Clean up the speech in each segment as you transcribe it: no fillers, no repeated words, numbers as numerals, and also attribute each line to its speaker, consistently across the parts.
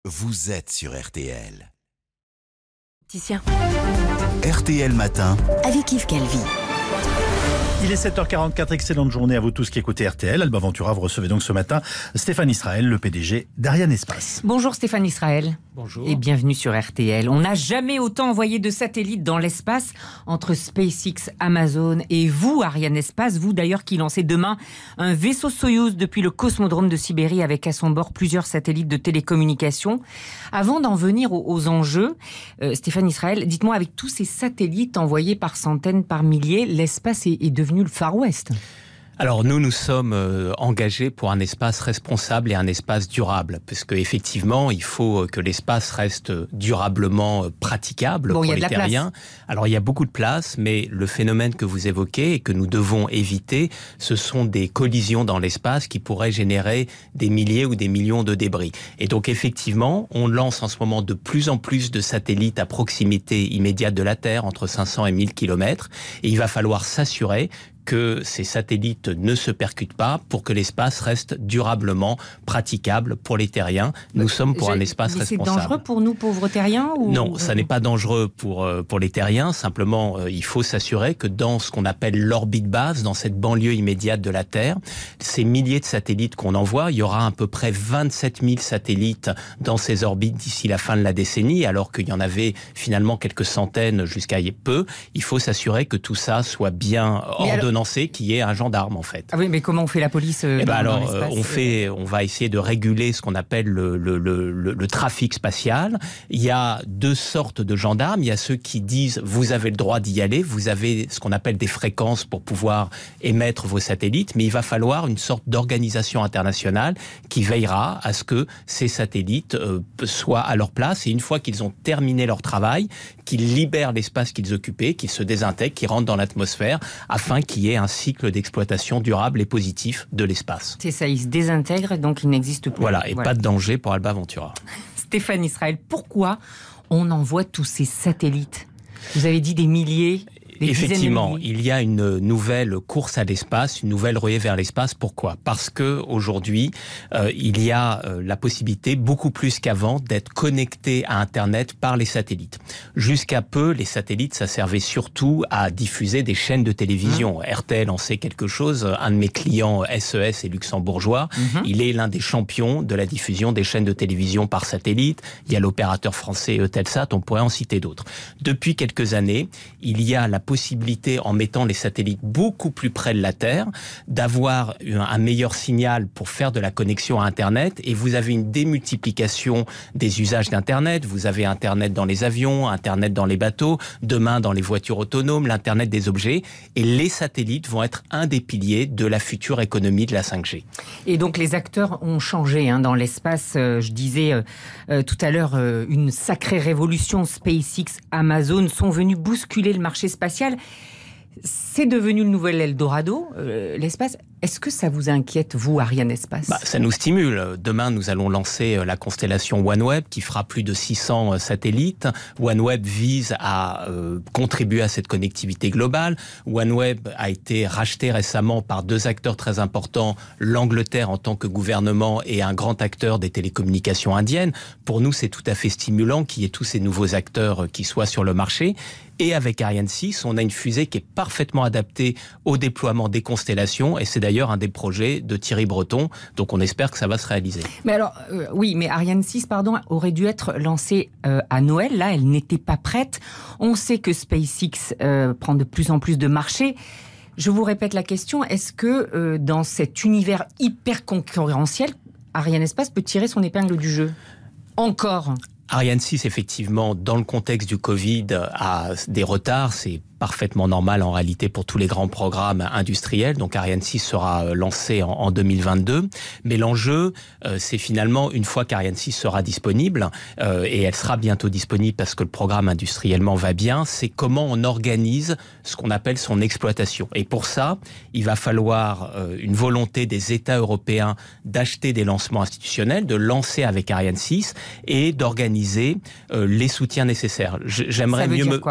Speaker 1: vous êtes sur RTL.
Speaker 2: Tiens.
Speaker 1: RTL Matin.
Speaker 2: Avec Yves Calvi.
Speaker 3: Il est 7h44, excellente journée à vous tous qui écoutez RTL. Alba Ventura, vous recevez donc ce matin Stéphane Israël, le PDG d'Arianespace.
Speaker 4: Bonjour Stéphane Israël.
Speaker 5: Bonjour.
Speaker 4: Et bienvenue sur RTL. On n'a jamais autant envoyé de satellites dans l'espace entre SpaceX, Amazon et vous, Arianespace. Vous d'ailleurs qui lancez demain un vaisseau Soyouz depuis le cosmodrome de Sibérie avec à son bord plusieurs satellites de télécommunication. Avant d'en venir aux enjeux, Stéphane Israël, dites-moi, avec tous ces satellites envoyés par centaines, par milliers, l'espace est devenu le Far West.
Speaker 5: Alors nous sommes engagés pour un espace responsable et un espace durable, puisque effectivement il faut que l'espace reste durablement praticable pour les terriens. Alors il y a beaucoup de place, mais le phénomène que vous évoquez et que nous devons éviter, ce sont des collisions dans l'espace qui pourraient générer des milliers ou des millions de débris. Et donc effectivement, on lance en ce moment de plus en plus de satellites à proximité immédiate de la Terre, entre 500 et 1000 km, et il va falloir s'assurer que ces satellites ne se percutent pas pour que l'espace reste durablement praticable pour les terriens. Nous sommes pour un espace responsable.
Speaker 4: C'est dangereux pour nous, pauvres terriens ou...
Speaker 5: Non, ça n'est pas dangereux pour les terriens. Simplement, il faut s'assurer que dans ce qu'on appelle l'orbite basse, dans cette banlieue immédiate de la Terre, ces milliers de satellites qu'on envoie, il y aura à peu près 27 000 satellites dans ces orbites d'ici la fin de la décennie, alors qu'il y en avait finalement quelques centaines jusqu'à peu. Il faut s'assurer que tout ça soit bien ordonné. Qu'il y ait un gendarme en fait.
Speaker 4: Ah oui, mais comment on fait la police
Speaker 5: dans l'espace ? On va essayer de réguler ce qu'on appelle le trafic spatial. Il y a deux sortes de gendarmes. Il y a ceux qui disent vous avez le droit d'y aller, vous avez ce qu'on appelle des fréquences pour pouvoir émettre vos satellites, mais il va falloir une sorte d'organisation internationale qui veillera à ce que ces satellites soient à leur place, et une fois qu'ils ont terminé leur travail, qu'ils libèrent l'espace qu'ils occupaient, qu'ils se désintègrent, qu'ils rentrent dans l'atmosphère, afin qu'il y ait un cycle d'exploitation durable et positif de l'espace.
Speaker 4: C'est ça, il se désintègre, donc il n'existe plus.
Speaker 5: Voilà, et pas de danger pour Alba Ventura.
Speaker 4: Stéphane Israël, pourquoi on envoie tous ces satellites ? Vous avez dit des milliers.
Speaker 5: Effectivement, il y a une nouvelle course à l'espace, une nouvelle ruée vers l'espace. Pourquoi ? Parce que aujourd'hui, il y a la possibilité, beaucoup plus qu'avant, d'être connecté à Internet par les satellites. Jusqu'à peu, les satellites, ça servait surtout à diffuser des chaînes de télévision. RTL en sait quelque chose. Un de mes clients, SES, est luxembourgeois. Il est l'un des champions de la diffusion des chaînes de télévision par satellite. Il y a l'opérateur français Eutelsat, on pourrait en citer d'autres. Depuis quelques années, il y a la possibilité, en mettant les satellites beaucoup plus près de la Terre, d'avoir un meilleur signal pour faire de la connexion à Internet, et vous avez une démultiplication des usages d'Internet. Vous avez Internet dans les avions, Internet dans les bateaux, demain dans les voitures autonomes, l'Internet des objets, et les satellites vont être un des piliers de la future économie de la 5G.
Speaker 4: Et donc les acteurs ont changé dans l'espace. Je disais tout à l'heure, une sacrée révolution. SpaceX, Amazon sont venus bousculer le marché spatial. C'est devenu le nouvel Eldorado, l'espace. Est-ce que ça vous inquiète, vous, Arianespace ?
Speaker 5: Ça nous stimule. Demain, nous allons lancer la constellation OneWeb qui fera plus de 600 satellites. OneWeb vise à contribuer à cette connectivité globale. OneWeb a été racheté récemment par deux acteurs très importants, l'Angleterre en tant que gouvernement et un grand acteur des télécommunications indiennes. Pour nous, c'est tout à fait stimulant qu'il y ait tous ces nouveaux acteurs qui soient sur le marché. Et avec Ariane 6, on a une fusée qui est parfaitement adaptée au déploiement des constellations, et c'est d'ailleurs un des projets de Thierry Breton, donc on espère que ça va se réaliser.
Speaker 4: Mais alors, oui, mais Ariane 6, aurait dû être lancée à Noël. Là, elle n'était pas prête. On sait que SpaceX prend de plus en plus de marché. Je vous répète la question, est-ce que dans cet univers hyper concurrentiel, Arianespace peut tirer son épingle du jeu ? Encore ?
Speaker 5: Ariane 6, effectivement, dans le contexte du Covid, a des retards. C'est parfaitement normal en réalité pour tous les grands programmes industriels. Donc Ariane 6 sera lancé en 2022. Mais l'enjeu, c'est finalement, une fois qu'Ariane 6 sera disponible, et elle sera bientôt disponible parce que le programme industriellement va bien, c'est comment on organise ce qu'on appelle son exploitation. Et pour ça, il va falloir une volonté des États européens d'acheter des lancements institutionnels, de lancer avec Ariane 6 et d'organiser les soutiens nécessaires. J'aimerais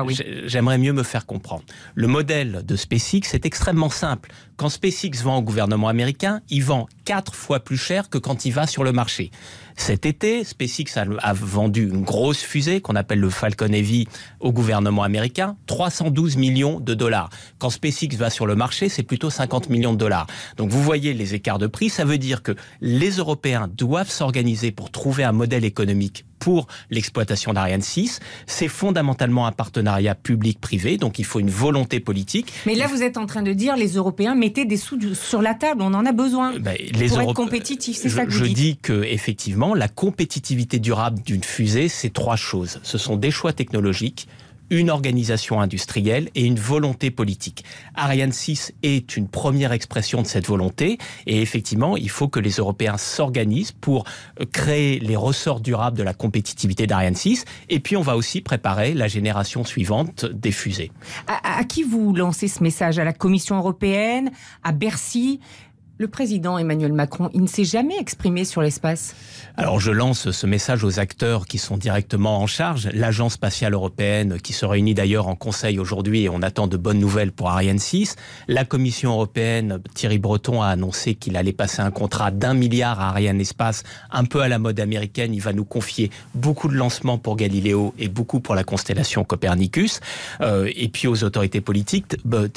Speaker 5: mieux me faire comprendre. Le modèle de SpaceX est extrêmement simple. Quand SpaceX vend au gouvernement américain, il vend 4 fois plus cher que quand il va sur le marché. Cet été, SpaceX a vendu une grosse fusée qu'on appelle le Falcon Heavy au gouvernement américain, 312 millions de dollars. Quand SpaceX va sur le marché, c'est plutôt 50 millions de dollars. Donc vous voyez les écarts de prix, ça veut dire que les Européens doivent s'organiser pour trouver un modèle économique pour l'exploitation d'Ariane 6. C'est fondamentalement un partenariat public-privé, donc il faut une volonté politique.
Speaker 4: Mais là, vous êtes en train de dire, les Européens, mettez des sous sur la table, on en a besoin pour être compétitifs, c'est ça que vous dites.
Speaker 5: Je dis que, effectivement, la compétitivité durable d'une fusée, c'est 3 choses. Ce sont des choix technologiques, une organisation industrielle et une volonté politique. Ariane 6 est une première expression de cette volonté et effectivement, il faut que les Européens s'organisent pour créer les ressorts durables de la compétitivité d'Ariane 6 et puis on va aussi préparer la génération suivante des fusées.
Speaker 4: À qui vous lancez ce message ? À la Commission européenne ? À Bercy ? Le président Emmanuel Macron, il ne s'est jamais exprimé sur l'espace.
Speaker 5: Alors je lance ce message aux acteurs qui sont directement en charge. L'Agence spatiale européenne, qui se réunit d'ailleurs en conseil aujourd'hui et on attend de bonnes nouvelles pour Ariane 6. La Commission européenne, Thierry Breton a annoncé qu'il allait passer un contrat d'1 milliard à Ariane Espace, un peu à la mode américaine. Il va nous confier beaucoup de lancements pour Galileo et beaucoup pour la constellation Copernicus. Et puis aux autorités politiques,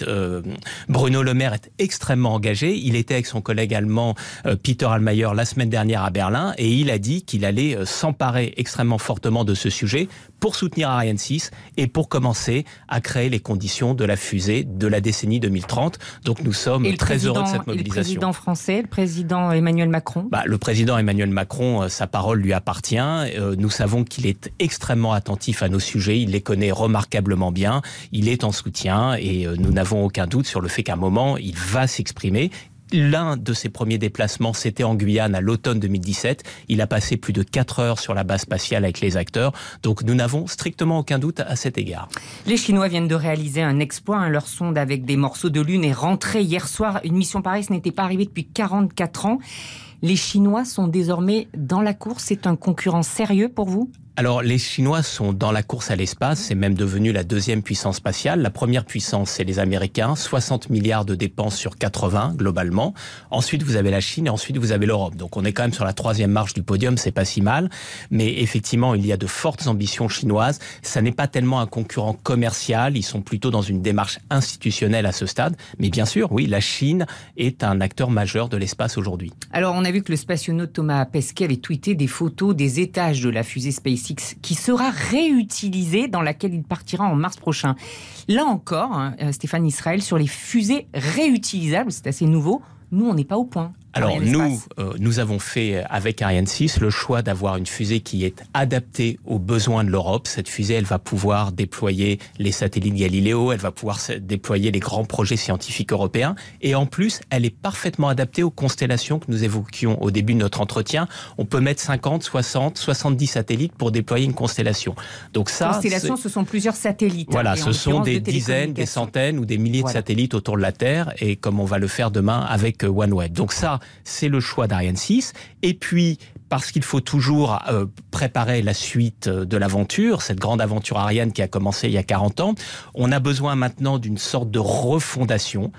Speaker 5: Bruno Le Maire est extrêmement engagé. Il était avec son collègue allemand Peter Altmaier la semaine dernière à Berlin et il a dit qu'il allait s'emparer extrêmement fortement de ce sujet pour soutenir Ariane 6 et pour commencer à créer les conditions de la fusée de la décennie 2030. Donc nous sommes très heureux de cette mobilisation.
Speaker 4: Et le président français, le président Emmanuel Macron ?
Speaker 5: Le président Emmanuel Macron, sa parole lui appartient. Nous savons qu'il est extrêmement attentif à nos sujets, il les connaît remarquablement bien, il est en soutien et nous n'avons aucun doute sur le fait qu'à un moment, il va s'exprimer. L'un de ses premiers déplacements, c'était en Guyane à l'automne 2017. Il a passé plus de 4 heures sur la base spatiale avec les acteurs. Donc nous n'avons strictement aucun doute à cet égard.
Speaker 4: Les Chinois viennent de réaliser un exploit. Leur sonde avec des morceaux de lune est rentrée hier soir. Une mission pareille, ce n'était pas arrivé depuis 44 ans. Les Chinois sont désormais dans la course. C'est un concurrent sérieux pour vous ?
Speaker 5: Alors, les Chinois sont dans la course à l'espace, c'est même devenu la deuxième puissance spatiale. La première puissance, c'est les Américains, 60 milliards de dépenses sur 80, globalement. Ensuite, vous avez la Chine et ensuite, vous avez l'Europe. Donc, on est quand même sur la 3e marche du podium, c'est pas si mal. Mais effectivement, il y a de fortes ambitions chinoises. Ça n'est pas tellement un concurrent commercial, ils sont plutôt dans une démarche institutionnelle à ce stade. Mais bien sûr, oui, la Chine est un acteur majeur de l'espace aujourd'hui.
Speaker 4: Alors, on a vu que le spationaute Thomas Pesquet avait tweeté des photos des étages de la fusée SpaceX qui sera réutilisée, dans laquelle il partira en mars prochain. Là encore, Stéphane Israël, sur les fusées réutilisables, c'est assez nouveau, nous, on n'est pas au point.
Speaker 5: Alors nous avons fait avec Ariane 6 le choix d'avoir une fusée qui est adaptée aux besoins de l'Europe. Cette fusée, elle va pouvoir déployer les satellites Galileo, elle va pouvoir déployer les grands projets scientifiques européens et en plus, elle est parfaitement adaptée aux constellations que nous évoquions au début de notre entretien. On peut mettre 50, 60, 70 satellites pour déployer une constellation. Donc ça,
Speaker 4: constellation, ce sont plusieurs satellites.
Speaker 5: Voilà, ce sont des dizaines, des centaines ou des milliers de satellites autour de la Terre et comme on va le faire demain avec OneWeb. Donc ça, c'est le choix d'Ariane 6. Et puis, parce qu'il faut toujours préparer la suite de l'aventure, cette grande aventure Ariane qui a commencé il y a 40 ans, on a besoin maintenant d'une sorte de refondation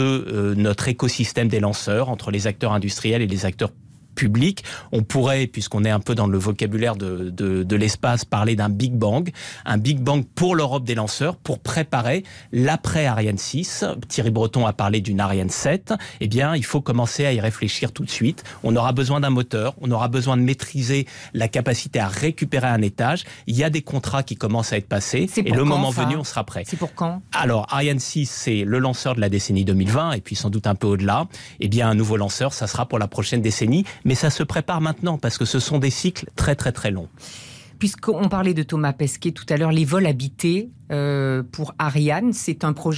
Speaker 5: de notre écosystème des lanceurs entre les acteurs industriels et les acteurs public. On pourrait, puisqu'on est un peu dans le vocabulaire de l'espace, parler d'un Big Bang. Un Big Bang pour l'Europe des lanceurs, pour préparer l'après Ariane 6. Thierry Breton a parlé d'une Ariane 7. Eh bien, il faut commencer à y réfléchir tout de suite. On aura besoin d'un moteur, on aura besoin de maîtriser la capacité à récupérer un étage. Il y a des contrats qui commencent à être passés. Et le moment venu, on sera prêt.
Speaker 4: C'est pour quand ?
Speaker 5: Alors, Ariane 6, c'est le lanceur de la décennie 2020, et puis sans doute un peu au-delà. Eh bien, un nouveau lanceur, ça sera pour la prochaine décennie. Mais ça se prépare maintenant, parce que ce sont des cycles très très très longs.
Speaker 4: Puisqu'on parlait de Thomas Pesquet tout à l'heure, les vols habités pour Ariane, c'est un projet ?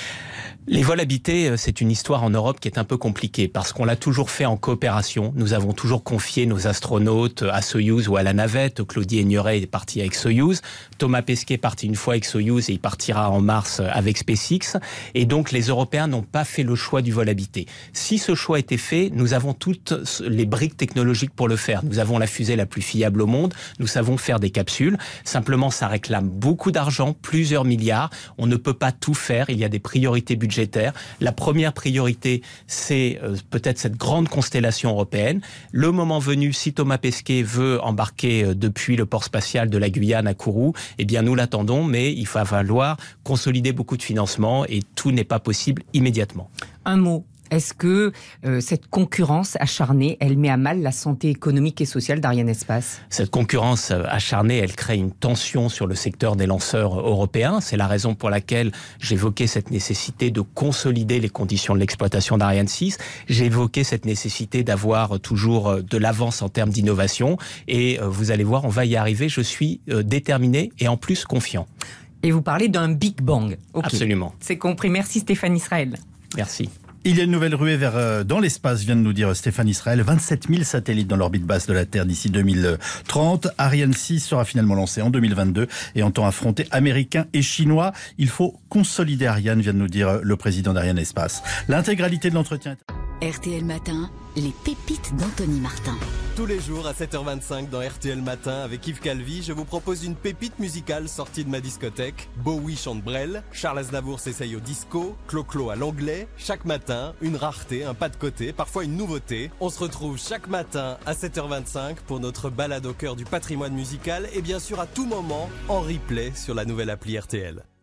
Speaker 5: Les vols habités, c'est une histoire en Europe qui est un peu compliquée parce qu'on l'a toujours fait en coopération. Nous avons toujours confié nos astronautes à Soyouz ou à la navette. Claudie Aigneret est partie avec Soyouz. Thomas Pesquet est parti une fois avec Soyouz et il partira en mars avec SpaceX. Et donc, les Européens n'ont pas fait le choix du vol habité. Si ce choix était fait, nous avons toutes les briques technologiques pour le faire. Nous avons la fusée la plus fiable au monde. Nous savons faire des capsules. Simplement, ça réclame beaucoup d'argent, plusieurs milliards. On ne peut pas tout faire. Il y a des priorités budgétaires budgétaire. La première priorité, c'est peut-être cette grande constellation européenne. Le moment venu, si Thomas Pesquet veut embarquer depuis le port spatial de la Guyane à Kourou, eh bien nous l'attendons, mais il va falloir consolider beaucoup de financements et tout n'est pas possible immédiatement.
Speaker 4: Un mot. Est-ce que cette concurrence acharnée, elle met à mal la santé économique et sociale d'Ariane Espace ?
Speaker 5: Cette concurrence acharnée, elle crée une tension sur le secteur des lanceurs européens. C'est la raison pour laquelle j'évoquais cette nécessité de consolider les conditions de l'exploitation d'Ariane 6. J'ai évoqué cette nécessité d'avoir toujours de l'avance en termes d'innovation. Et vous allez voir, on va y arriver. Je suis déterminé et en plus confiant.
Speaker 4: Et vous parlez d'un Big Bang. Okay.
Speaker 5: Absolument.
Speaker 4: C'est compris. Merci Stéphane Israël.
Speaker 5: Merci.
Speaker 3: Il y a une nouvelle ruée dans l'espace, vient de nous dire Stéphane Israël. 27 000 satellites dans l'orbite basse de la Terre d'ici 2030. Ariane 6 sera finalement lancée en 2022 et entend affronter Américains et Chinois. Il faut consolider Ariane, vient de nous dire le président d'Ariane Espace. L'intégralité de l'entretien est...
Speaker 2: RTL Matin, les pépites d'Anthony Martin.
Speaker 6: Tous les jours à 7h25 dans RTL Matin avec Yves Calvi, je vous propose une pépite musicale sortie de ma discothèque. Bowie chante Brel, Charles Aznavour s'essaye au disco, Clo-Clo à l'anglais. Chaque matin, une rareté, un pas de côté, parfois une nouveauté. On se retrouve chaque matin à 7h25 pour notre balade au cœur du patrimoine musical et bien sûr à tout moment en replay sur la nouvelle appli RTL.